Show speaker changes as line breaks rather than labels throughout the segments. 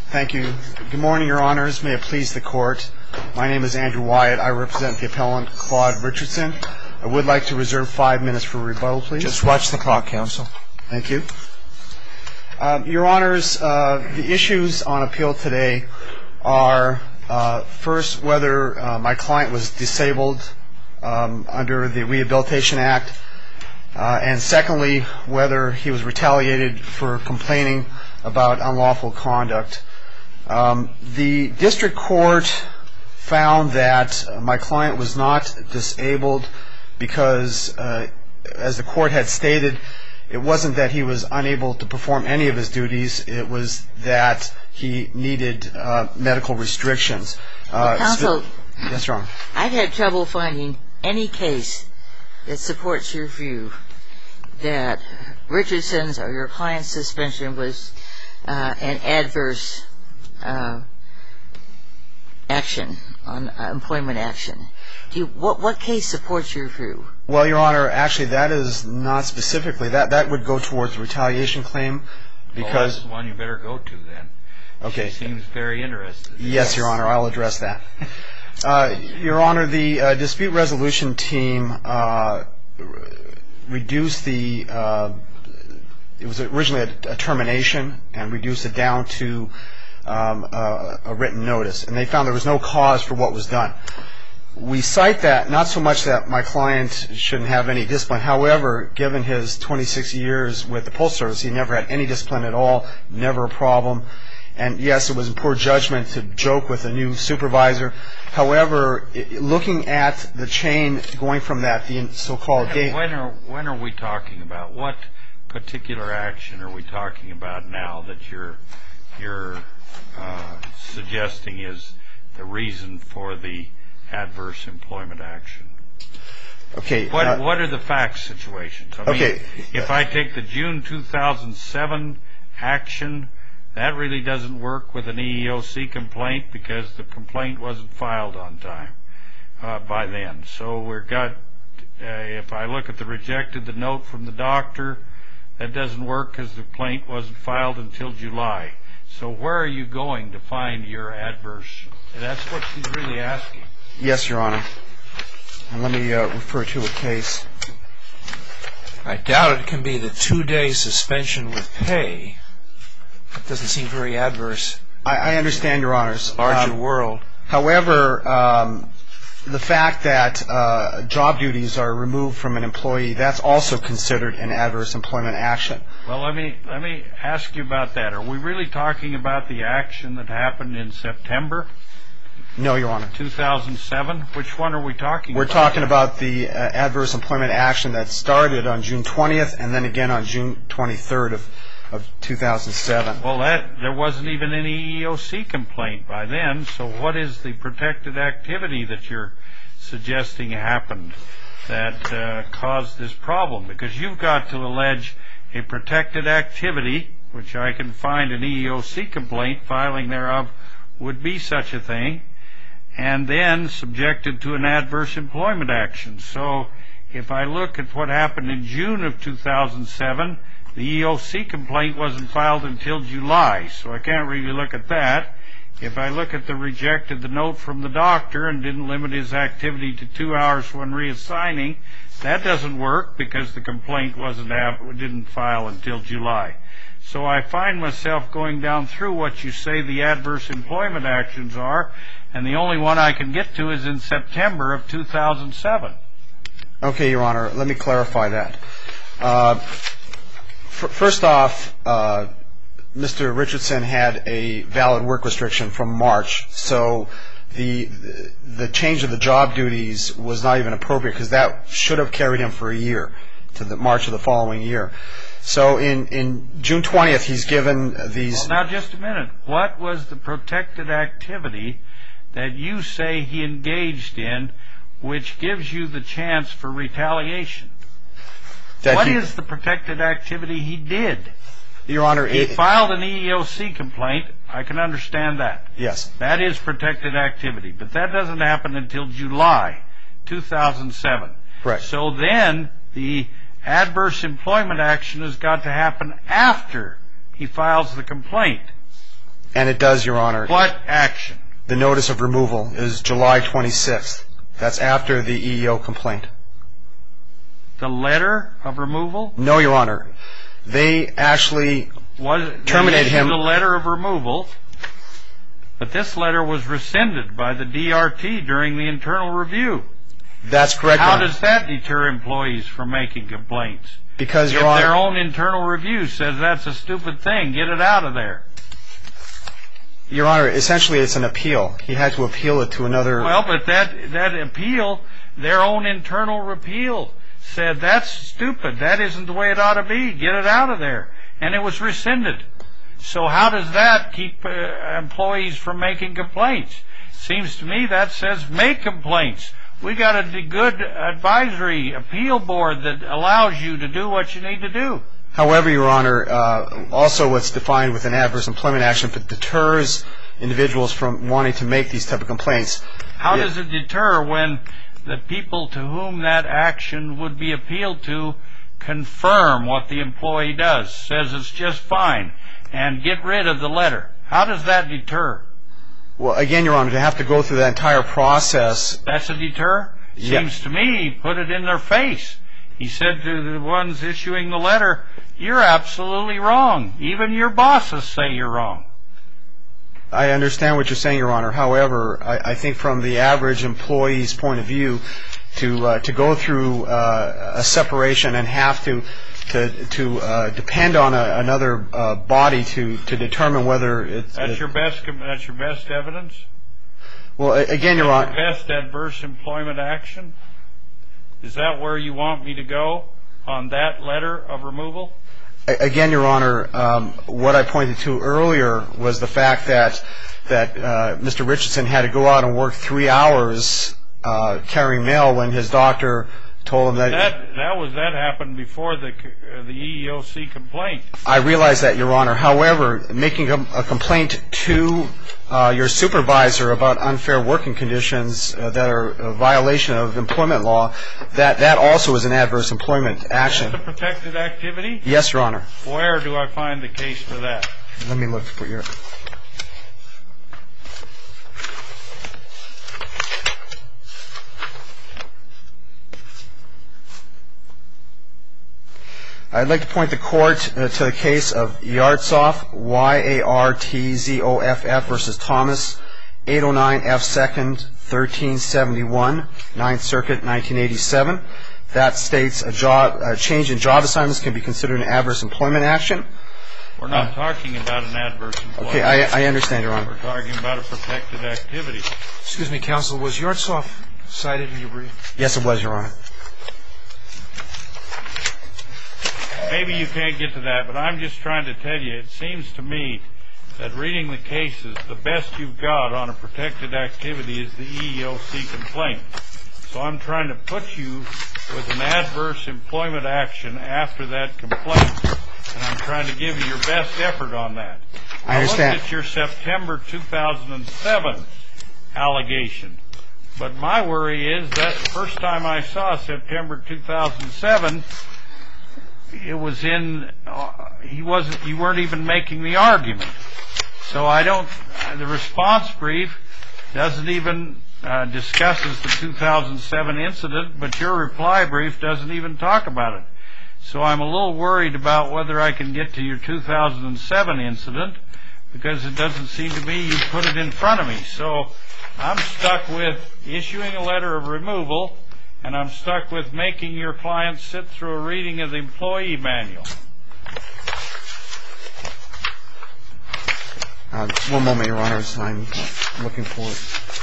Thank you. Good morning, Your Honors. May it please the Court. My name is Andrew Wyatt. I represent the appellant Claude Richardson. I would like to reserve 5 minutes for rebuttal, please.
Just watch the clock, counsel.
Thank you. Your Honors, the issues on appeal today are, first, whether my client was disabled under the Rehabilitation Act, and secondly, whether he was retaliated for complaining about unlawful conduct. The district court found that my client was not disabled because, as the court had stated, it wasn't that he was unable to perform any of his duties, it was that he needed medical restrictions.
Counsel,
yes, Your Honor.
I've had trouble finding any case that supports your view that Richardson's or your client's suspension was an adverse action, on employment action. What case supports your view?
Well, Your Honor, actually that is not specifically. That would go towards the retaliation claim because...
Well, that's the one you better go to then.
Okay.
She seems very interested.
Yes, Your Honor, I'll address that. Your Honor, the dispute resolution team reduced the... it was originally a termination and reduced it down to a written notice. And they found there was no cause for what was done. We cite that, not so much that my client shouldn't have any discipline. However, given his 26 years with the Postal Service, he never had any discipline at all, never a problem. And yes, it was in poor judgment to joke with a new supervisor. However, looking at the chain going from that, the so-called...
When are we talking about? What particular action are we talking about now that you're suggesting is the reason for the adverse employment action?
Okay.
What are the facts situations? I mean, if I take the June 2007 action, that really doesn't work with an EEOC complaint because the complaint wasn't filed on time by then. So we've got, if I look at the note from the doctor, that doesn't work because the complaint wasn't filed until July. So where are you going to find your adverse? That's what she's really asking.
Yes, Your Honor. And let me refer to a case.
I doubt it can be the 2-day suspension with pay. That doesn't seem very adverse.
I understand, Your Honors.
Larger world.
However, the fact that job duties are removed from an employee, that's also considered an adverse employment action.
Well, let me ask you about that. Are we really talking about the action that happened in September?
No, Your Honor.
2007? Which one are we talking about?
We're talking about the adverse employment action that started on June 20th and then again on June 23rd of 2007.
Well, there wasn't even any EEOC complaint by then, so what is the protected activity that you're suggesting happened that caused this problem? Because you've got to allege a protected activity, which I can find an EEOC complaint filing thereof would be such a thing, and then subjected to an adverse employment action. So if I look at what happened in June of 2007, the EEOC complaint wasn't filed until July, so I can't really look at that. If I look at the note from the doctor and didn't limit his activity to 2 hours when reassigning, that doesn't work because the complaint didn't file until July. So I find myself going down through what you say the adverse employment actions are, and the only one I can get to is in September of 2007.
Okay, Your Honor, let me clarify that. First off, Mr. Richardson had a valid work restriction from March, so the change of the job duties was not even appropriate because that should have carried him for a year to the March of the following year. So in June 20th, he's given these...
Well, now just a minute. What was the protected activity that you say he engaged in which gives you the chance for retaliation? What is the protected activity he did?
Your Honor,
he filed an EEOC complaint. I can understand that.
Yes.
That is protected activity, but that doesn't happen until July 2007.
Correct.
So then the adverse employment action has got to happen after he files the complaint.
And it does, Your Honor.
What action?
The notice of removal is July 26th. That's after the EEO complaint.
The letter of removal?
No, Your Honor. They actually terminated him.
The letter of removal, but this letter was rescinded by the DRT during the internal review.
That's correct, Your Honor.
How does that deter employees from making complaints?
Because, Your
If
Honor,
their own internal review says that's a stupid thing, get it out of there.
Your Honor, essentially it's an appeal. He had to appeal it to another.
Well, but that appeal, their own internal appeal said that's stupid. That isn't the way it ought to be. Get it out of there. And it was rescinded. So how does that keep employees from making complaints? Seems to me that says make complaints. We got a good advisory appeal board that allows you to do what you need to do.
However, Your Honor, also what's defined with an adverse employment action, if it deters individuals from wanting to make these type of complaints.
How does it deter when the people to whom that action would be appealed to confirm what the employee does, says it's just fine, and get rid of the letter? How does that deter?
Well, again, Your Honor, to have to go through that entire process.
That's a deter?
Yeah.
Seems to me, put it in their face. He said to the ones issuing the letter, you're absolutely wrong. Even your bosses say you're wrong.
I understand what you're saying, Your Honor. However, I think from the average employee's point of view, to go through a separation and have to depend on another body to determine whether it's
that's your best evidence?
Well, again, Your Honor.
Your best adverse employment action? Is that where you want me to go on that letter of removal?
Again, Your Honor, what I pointed to earlier was the fact that Mr. Richardson had to go out and work 3 hours carrying mail when his doctor told him that
that happened before the EEOC complaint.
I realize that, Your Honor. However, making a complaint to your supervisor about unfair working conditions that are a violation of employment law, that also is an adverse employment action.
Is that a protected activity?
Yes, Your Honor.
Where do I find the case for that?
Let me look for your... I'd like to point the court to the case of Yartzoff, Y-A-R-T-Z-O-F-F versus Thomas, 809 F. 2nd, 1371, 9th Circuit, 1987. That states a change in job assignments can be considered an adverse employment action.
We're not talking about an adverse employment.
Okay, I understand, Your Honor.
We're talking about a protected activity.
Excuse me, counsel. Was Yartzoff cited in your brief?
Yes, it was, Your Honor.
Maybe you can't get to that, but I'm just trying to tell you, it seems to me that reading the cases, the best you've got on a protected activity is the EEOC complaint. So I'm trying to put you with an adverse employment action after that complaint, and I'm trying to give you your best effort on that.
I understand.
I looked at your September 2007 allegation, but my worry is that the first time I saw September 2007, it was in, you weren't even making the argument. So the response brief doesn't even discusses the 2007 incident, but your reply brief doesn't even talk about it. So I'm a little worried about whether I can get to your 2007 incident, because it doesn't seem to me you put it in front of me. So I'm stuck with issuing a letter of removal, and I'm stuck with making your client sit through a reading of the employee manual.
One moment, Your Honor. I'm looking for it.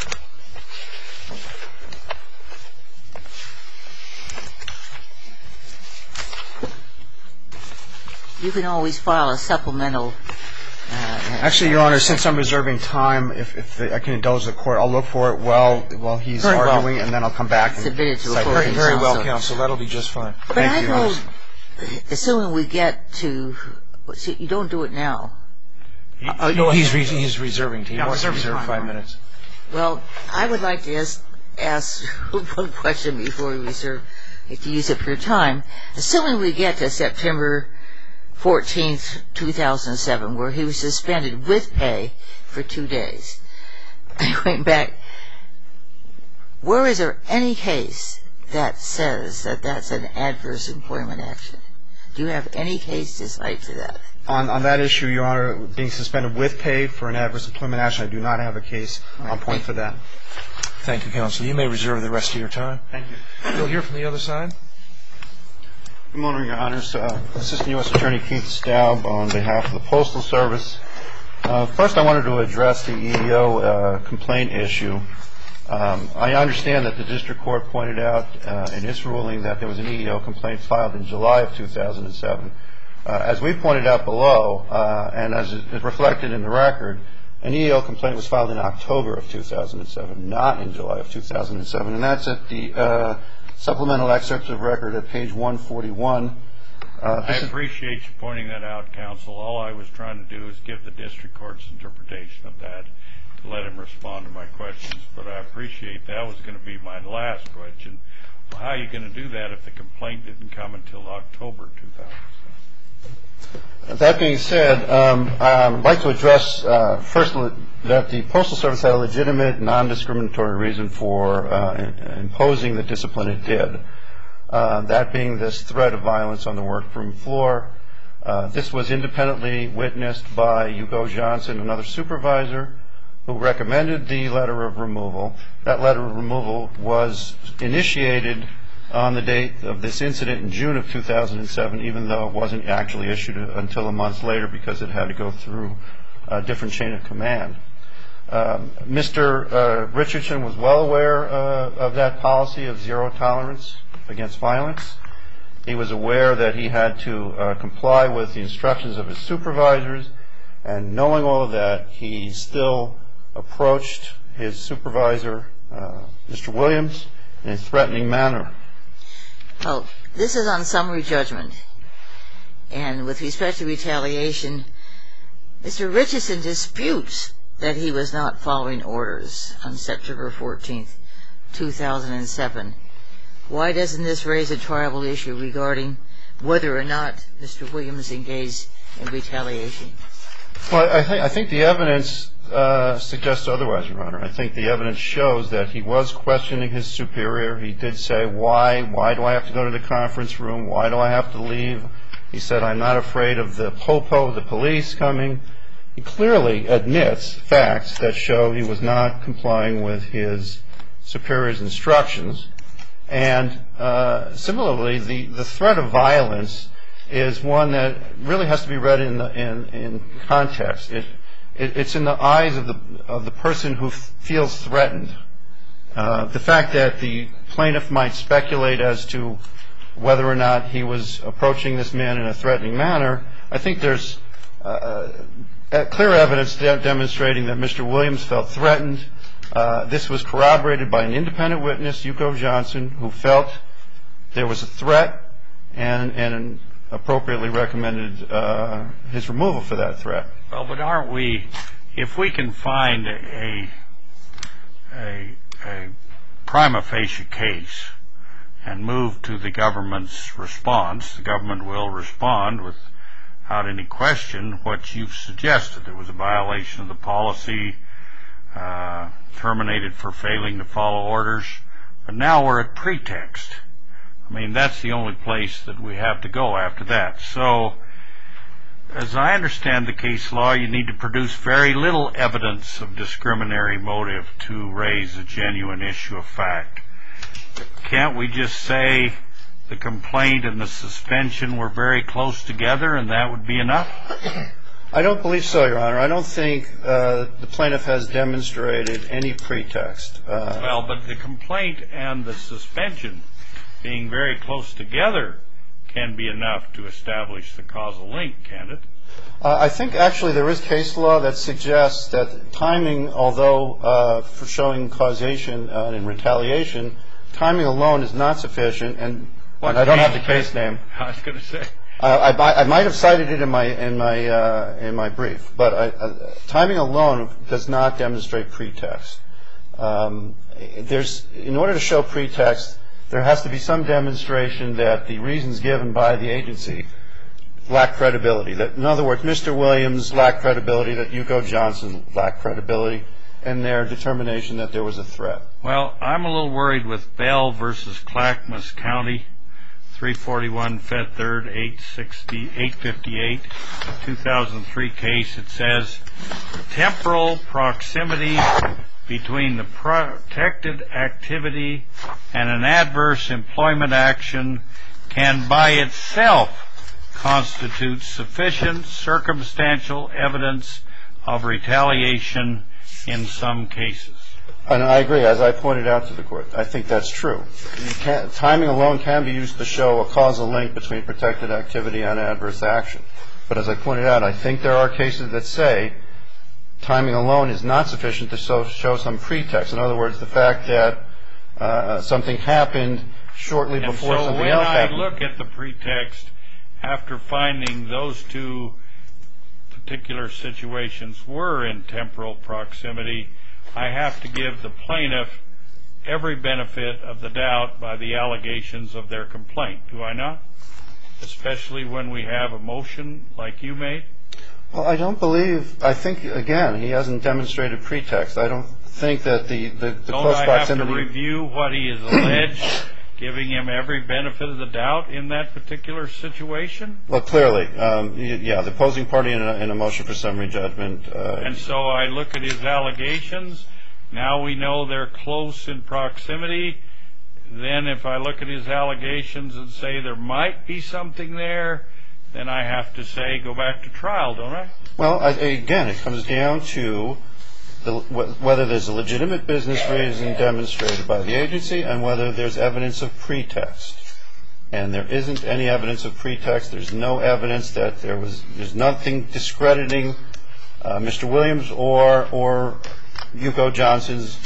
You can always file a supplemental.
Actually, Your Honor, since I'm reserving time, if I can indulge the court, I'll look for it while he's arguing, and then I'll come back and
submit it to a
cite it.
Very well, counsel. That'll be just fine.
But
Thank
I
you, Your Honor.
know, assuming we get to, you don't do it now.
No, he's reserving. He wants to reserve 5 minutes.
Well, I would like to ask one question before we reserve, if you use up your time. Assuming we get to September 14th, 2007, where he was suspended with pay for 2 days. Going back, where is there any case that says that that's an adverse employment action? Do you have any case to cite to that?
On that issue, Your Honor, being suspended with pay for an adverse employment action, I do not have a case on point for that.
Thank you, counsel. You may reserve the rest of your time.
Thank you.
We'll hear from the other side.
Good morning, Your Honors. Assistant U.S. Attorney Keith Staub on behalf of the Postal Service. First, I wanted to address the EEO complaint issue. I understand that the district court pointed out in its ruling that there was an EEO complaint filed in July of 2007. As we pointed out below, and as is reflected in the record, an EEO complaint was filed in October of 2007, not in July of 2007, and that's at the supplemental excerpts of record at page 141.
I appreciate you pointing that out, counsel. All I was trying to do is give the district court's interpretation of that to let him respond to my questions, but I appreciate that was going to be my last question. Well, how are you going to do that if the complaint didn't come until October 2007?
That being said, I'd like to address first that the Postal Service had a legitimate, non-discriminatory reason for imposing the discipline it did, that being this threat of violence on the workroom floor. This was independently witnessed by Hugo Johnson, another supervisor, who recommended the letter of removal. That letter of removal was initiated on the date of this incident in June of 2007, even though it wasn't actually issued until a month later because it had to go through a different chain of command. Mr. Richardson was well aware of that policy of zero tolerance against violence. He was aware that he had to comply with the instructions of his supervisors, and knowing all of that, he still approached his supervisor, Mr. Williams, in a threatening manner.
Well, this is on summary judgment, and with respect to retaliation, Mr. Richardson disputes that he was not following orders on September 14th, 2007. Why doesn't this raise a triable issue regarding whether or not Mr. Williams engaged in retaliation?
Well, I think the evidence suggests otherwise, Your Honor. I think the evidence shows that he was questioning his superior. He did say, why do I have to go to the conference room? Why do I have to leave? He said, I'm not afraid of the popo, the police coming. He clearly admits facts that show he was not complying with his superior's instructions. And similarly, the threat of violence is one that really has to be read in context. It's in the eyes of the person who feels threatened. The fact that the plaintiff might speculate as to whether or not he was approaching this man in a threatening manner, I think there's clear evidence demonstrating that Mr. Williams felt threatened. This was corroborated by an independent witness, Hugo Johnson, who felt there was a threat and appropriately recommended his removal for that threat.
Well, but aren't we, if we can find a prima facie case and move to the government's response, the government will respond without any question what you've suggested. There was a violation of the policy, terminated for failing to follow orders, but now we're at pretext. I mean, that's the only place that we have to go after that. So, as I understand the case law, you need to produce very little evidence of discriminatory motive to raise a genuine issue of fact. Can't we just say the complaint and the suspension were very close together and that would be enough?
I don't believe so, Your Honor. I don't think the plaintiff has demonstrated any pretext.
Well, but the complaint and the suspension being very close together can be enough to establish the causal link, can't it?
I think actually there is case law that suggests that timing, although for showing causation and retaliation, timing alone is not sufficient. And I don't have the case name.
I was going to say.
I might have cited it in my brief, but timing alone does not demonstrate pretext. In order to show pretext, there has to be some demonstration that the reasons given by the agency lacked credibility. That, in other words, Mr. Williams lacked credibility, that Hugo Johnson lacked credibility in their determination that there was a threat.
Well, I'm a little worried with Bell versus Clackamas County, 341 Fed 3rd 858, 2003 case. It says, temporal proximity between the protected activity and an adverse employment action can by itself constitute sufficient circumstantial evidence of retaliation in some cases.
And I agree, as I pointed out to the court. I think that's true. Timing alone can be used to show a causal link between protected activity and adverse action. But as I pointed out, I think there are cases that say timing alone is not sufficient to show some pretext. In other words, the fact that something happened shortly before something else happened.
And so when I look at the pretext, after finding those two particular situations were in temporal proximity, I have to give the plaintiff every benefit of the doubt by the allegations of their complaint. Do I not? Especially when we have a motion like you made?
Well, I don't believe, I think, again, he hasn't demonstrated pretext. I don't think that the close proximity...
Don't I have to review what he has alleged, giving him every benefit of the doubt in that particular situation?
Well, clearly, yeah, the opposing party in a motion for summary judgment...
And so I look at his allegations. Now we know they're close in proximity. Then if I look at his allegations and say there might be something there, then I have to say go back to trial, don't I?
Well, again, it comes down to whether there's a legitimate business reason demonstrated by the agency and whether there's evidence of pretext. And there isn't any evidence of pretext. There's no evidence that there's nothing discrediting Mr. Williams or Hugo Johnson's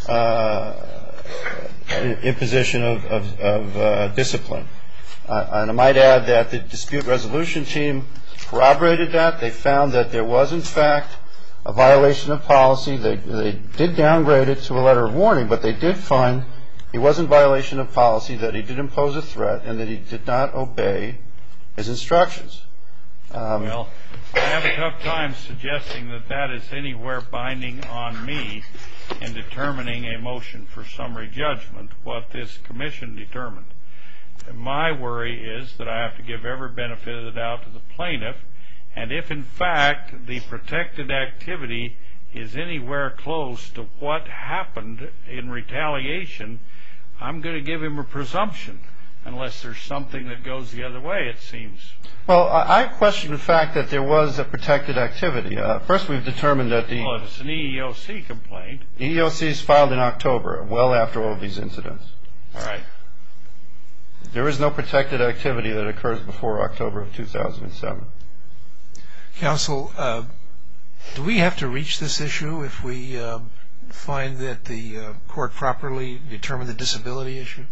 imposition of discipline. And I might add that the dispute resolution team corroborated that. They found that there was, in fact, a violation of policy. They did downgrade it to a letter of warning, but they did find he was in violation of policy, that he did impose a threat, and that he did not obey his instructions.
Well, I have a tough time suggesting that that is anywhere binding on me in determining a motion for summary judgment, what this commission determined. My worry is that I have to give every benefit of the doubt to the plaintiff, and if in fact the protected activity is anywhere close to what happened in retaliation, I'm going to give him a presumption, unless there's something that goes the other way, it seems.
Well, I question the fact that there was a protected activity. First, we've determined that the...
Well, if it's an EEOC complaint...
EEOC is filed in October, well after all of these incidents.
All right.
There is no protected activity that occurs before October of 2007.
Counsel, do we have to reach this issue if we find that the court properly determined the disability issue?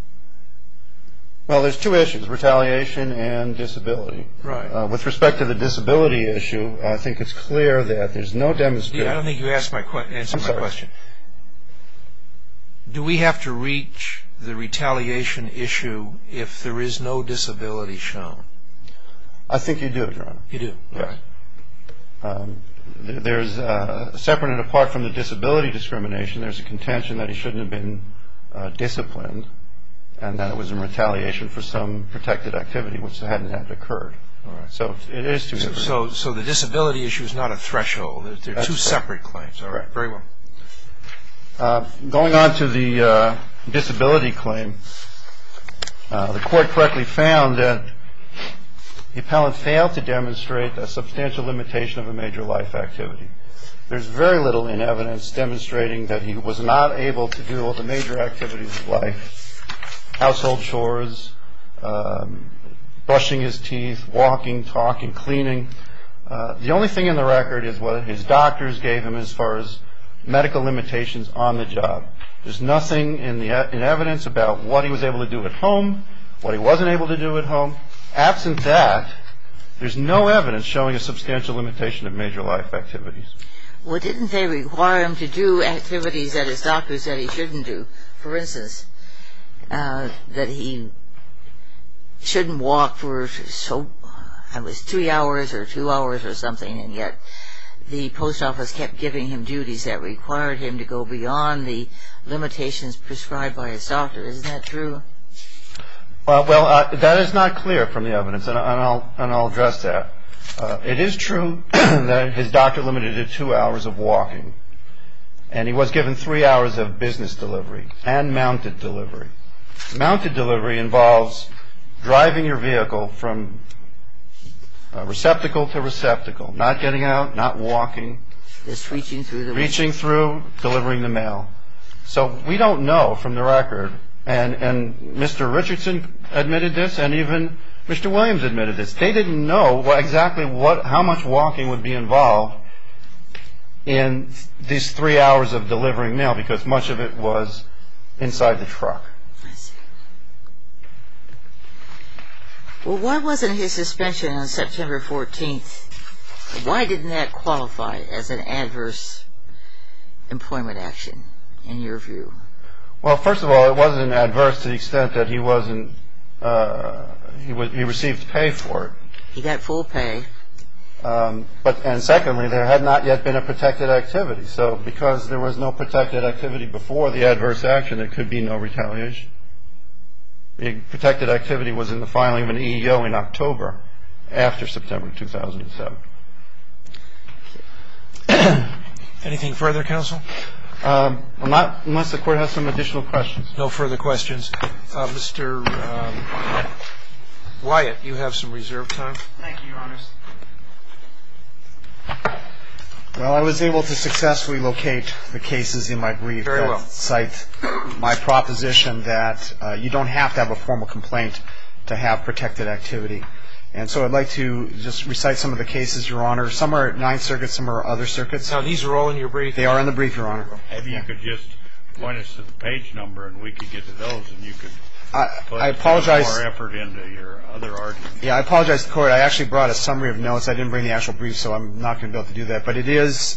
Well, there's two issues, retaliation and disability.
Right.
With respect to the disability issue, I think it's clear that there's no demonstration...
I don't think you answered my question. Do we have to reach the retaliation issue if there is no disability shown?
I think you do, Your Honor.
You do?
Yes. Right. There's, separate and apart from the disability discrimination, there's a contention that he shouldn't have been disciplined, and that it was in retaliation for some protected activity which hadn't occurred.
All right.
So it is two different...
So the disability issue is not a threshold. They're two separate claims. All right. Very well.
Going on to the disability claim, the court correctly found that the appellant failed to demonstrate a substantial limitation of a major life activity. There's very little in evidence demonstrating that he was not able to do all the major activities of life, household chores, brushing his teeth, walking, talking, cleaning. The only thing in the record is what his doctors gave him as far as medical limitations on the job. There's nothing in evidence about what he was able to do at home, what he wasn't able to do at home. Absent that, there's no evidence showing a substantial limitation of major life activities.
Well, didn't they require him to do activities that his doctor said he shouldn't do? For instance, that he shouldn't walk for so it was 3 hours or 2 hours or something, and yet the post office kept giving him duties that required him to go beyond the limitations prescribed by his doctor. Isn't that true?
Well, that is not clear from the evidence, and I'll address that. It is true that his doctor limited it to 2 hours of walking, and he was given 3 hours of business delivery and mounted delivery. Mounted delivery involves driving your vehicle from receptacle to receptacle, not getting out, not walking.
Just reaching through
delivering the mail. So we don't know from the record, and Mr. Richardson admitted this, and even Mr. Williams admitted this. They didn't know how much walking would be involved in these 3 hours of delivering mail, because much of it was inside the truck.
I see. Well, why wasn't his suspension on September 14th, why didn't that qualify as an adverse employment action, in your view?
Well, first of all, it wasn't adverse to the extent that he wasn't, he received pay for it.
He got full pay.
And secondly, there had not yet been a protected activity. So because there was no protected activity before the adverse action, there could be no retaliation. The protected activity was in the filing of an EEO in October after September 2007.
Anything further, counsel?
Unless the court has some additional questions.
No further questions. Mr. Wyatt, you have some reserve time.
Thank you, Your Honors. Well, I was able to successfully locate the cases in my brief that cite my proposition that you don't have to have a formal complaint to have protected activity. And so I'd like to just recite some of the cases, Your Honor. Some are at Ninth Circuit, some are other circuits.
Now, these are all in your brief?
They are in the brief, Your Honor.
Maybe you could just point us to the page number and we could get to those, and you could
I apologize.
Put more effort into your other argument.
Yeah, I apologize to the court. I actually brought a summary of notes. I didn't bring the actual brief, so I'm not going to be able to do that. But it is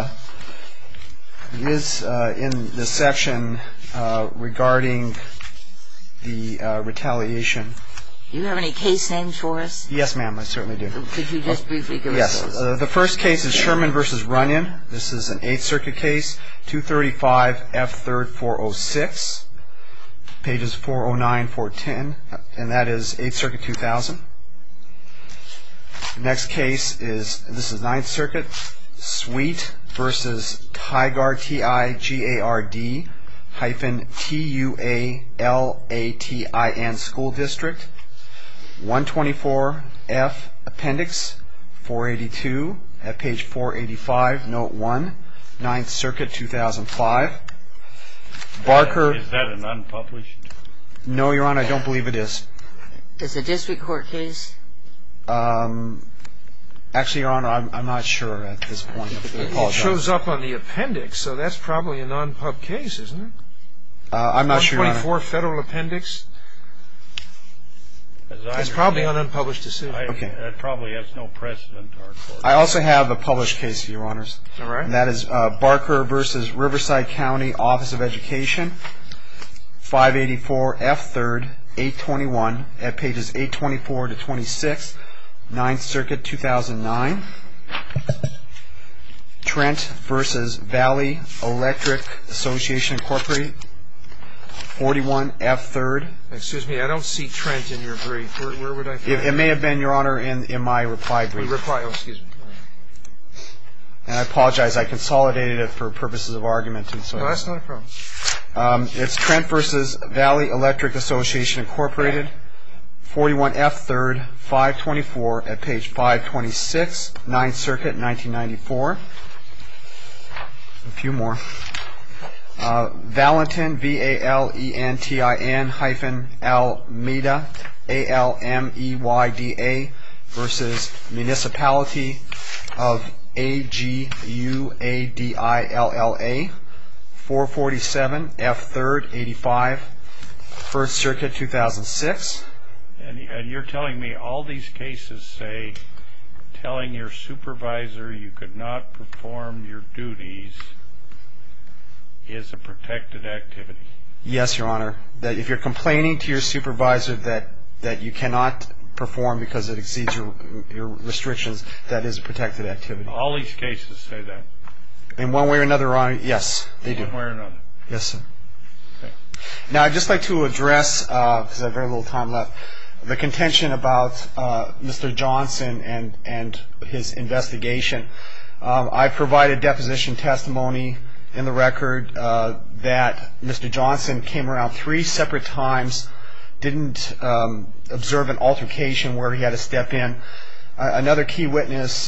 in the section regarding the retaliation.
Do you have any case names for us?
Yes, ma'am, I certainly do.
Could you just briefly give us those?
Yes. The first case is Sherman v. Runyon. This is an 8th Circuit case, 235 F. 3rd 406, pages 409, 410, and that is 8th Circuit 2000. The next case is, this is 9th Circuit, Sweet v. Tigard, Tigard -Tualatin School District, 124 F. Appendix 482 at page 485, Note 1, 9th Circuit 2005. Barker.
Is that an unpublished?
No, Your Honor, I don't believe it is.
Is it a district court case?
Actually, Your Honor, I'm not sure at this point.
It shows up on the appendix, so that's probably a non-pub case, isn't it?
I'm not sure, Your Honor.
124 Federal Appendix. It's probably an unpublished decision.
Okay.
That probably has no precedent to our court.
I also have a published case, Your Honors.
All right.
And that is Barker v. Riverside County Office of Education, 584 F. 3rd 821 at pages 824 to 26, 9th Circuit 2009. Trent v. Valley Electric Association Incorporated, 41 F. 3rd.
Excuse me, I don't see Trent in your brief. Where would I find it?
It may have been, Your Honor, in my reply brief.
Excuse me.
And I apologize, I consolidated it for purposes of argument. And so
No, that's not a problem.
It's Trent v. Valley Electric Association Incorporated, 41 F. 3rd 524 at page 526, 9th Circuit 1994. A few more. Valentin, VALENTIN -Almeida, ALMEYDA versus Municipality of AGUADILLA, 447 F. 3rd 85, 1st Circuit 2006.
And you're telling me all these cases say telling your supervisor you could not perform your duties is a protected activity?
Yes, Your Honor. That if you're complaining to your supervisor that you cannot perform because it exceeds your restrictions, that is a protected activity.
All these cases say that.
In one way or another, Your Honor, yes, they do.
One way or another.
Yes, sir.
Okay.
Now, I'd just like to address, because I have very little time left, the contention about Mr. Johnson and his investigation. I provided deposition testimony in the record that Mr. Johnson came around 3 separate times, didn't observe an altercation where he had to step in. Another key witness,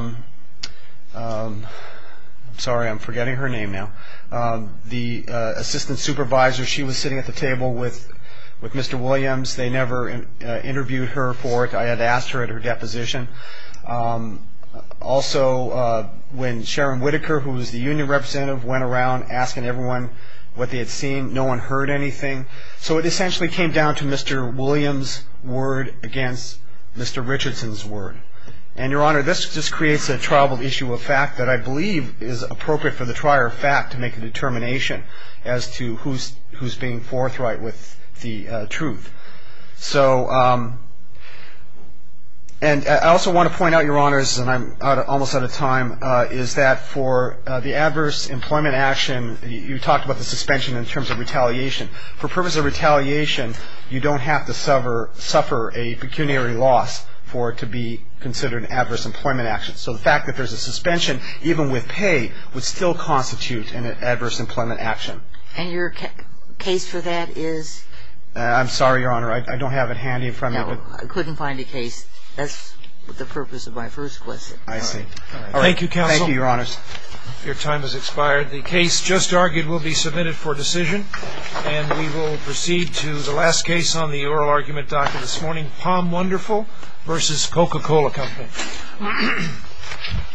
sorry, I'm forgetting her name now, the assistant supervisor, she was sitting at the table with Mr. Williams. They never interviewed her for it. I had asked her at her deposition. Also, when Sharon Whitaker, who was the union representative, went around asking everyone what they had seen, no one heard anything. So it essentially came down to Mr. Williams' word against Mr. Richardson's word. And, Your Honor, this just creates a triable issue of fact that I believe is appropriate for the trier of fact to make a determination as to who's being forthright with the truth. So, and I also want to point out, Your Honors, and I'm almost out of time, is that for the adverse employment action, you talked about the suspension in terms of retaliation. For purpose of retaliation, you don't have to suffer a pecuniary loss for it to be considered an adverse employment action. So the fact that there's a suspension, even with pay, would still constitute an adverse employment action.
And your case for that is?
I'm sorry, Your Honor, I don't have it handy in front of me.
No, I couldn't find a case. That's the purpose of my first question.
I see.
All right. Thank you, counsel.
Thank you, Your Honors.
Your time has expired. The case just argued will be submitted for decision, and we will proceed to the last case on the oral argument docket this morning, Palm Wonderful versus Coca-Cola Company.